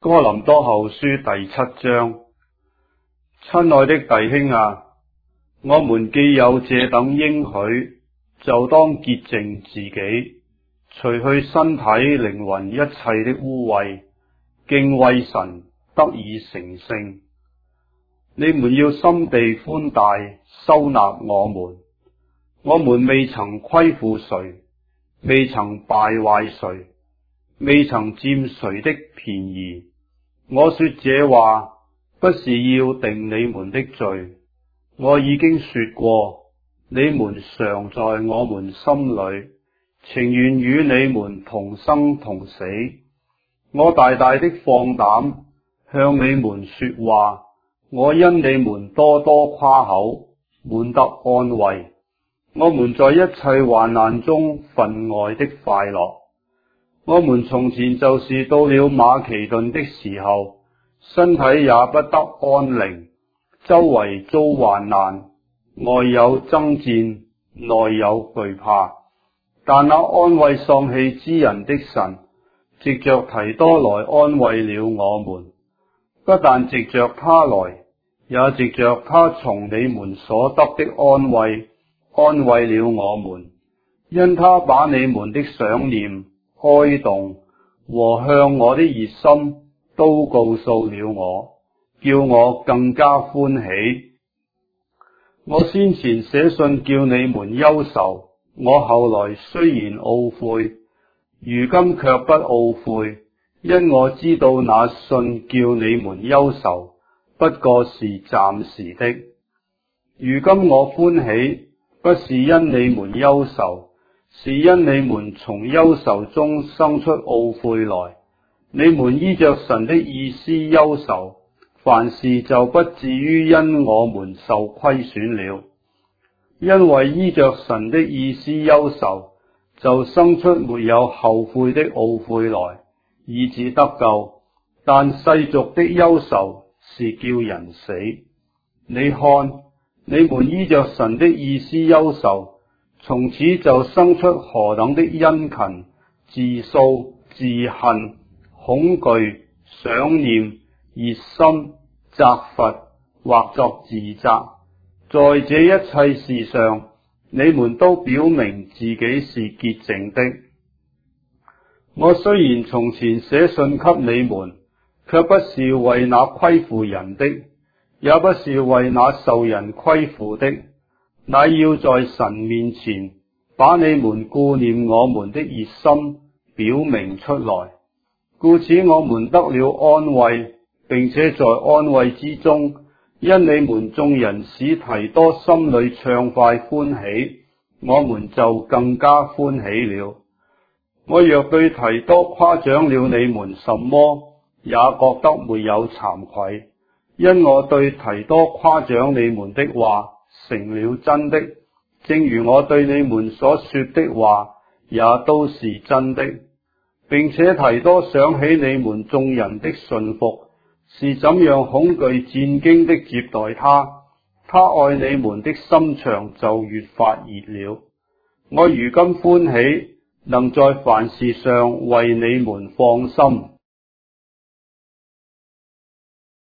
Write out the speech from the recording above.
哥林多後書第7章。親愛的弟兄啊，我們既有這等應許，就當潔淨自己，除去身體靈魂一切的污穢，敬畏神，得以成聖。你們要心地寬大，收納我們未曾虧負誰，未曾敗壞誰，未曾佔誰的便宜。我說這話，不是要定你們的罪，我已經說過，你們常在我們心裏，情願與你們同生同死。我大大的放膽向你們說話，我因你們多多誇口，滿得安慰。我們在一切患難中分外的快樂。我們從前就是到了馬其頓的時候，身體也不得安寧，周圍遭患難，外有爭戰，內有懼怕。但那安慰喪氣之人的神，藉着提多來安慰了我們，不但藉着他來，也藉着他從你們所得的安慰，安慰了我們。因他把你們的想念、哀慟和向我的熱心都告訴了我，叫我更加歡喜。我先前寫信叫你們憂愁，我後來雖然懊悔，如今卻不懊悔，因我知道那信叫你們憂愁，不過是暫時的。如今我歡喜，不是因你們憂愁，是因你們從憂愁中生出懊悔來。你們依着神的意思憂愁，凡事就不至於因我們受虧損了。因為依着神的意思憂愁，就生出沒有後悔的懊悔來，以致得救。但世俗的憂愁是叫人死。你看，你們依着神的意思憂愁，從此就生出何等的殷勤、自訴、自恨、恐懼、想念、熱心、責罰，或作自責。在這一切事上，你們都表明自己是潔淨的。我雖然從前寫信給你們，卻不是為那虧負人的，也不是為那受人虧負的，乃要在神面前把你們顧念我們的熱心表明出來。故此我們得了安慰，並且在安慰之中，因你們眾人使提多心裏暢快歡喜，我們就更加歡喜了。我若對提多誇獎了你們什麼，也覺得沒有慚愧，因我對提多誇獎你們的話成了真的，正如我對你們所說的話也都是真的。並且提多想起你們眾人的順服，是怎樣恐懼戰兢的接待他，他愛你們的心腸就越發熱了。我如今歡喜，能在凡事上為你們放心。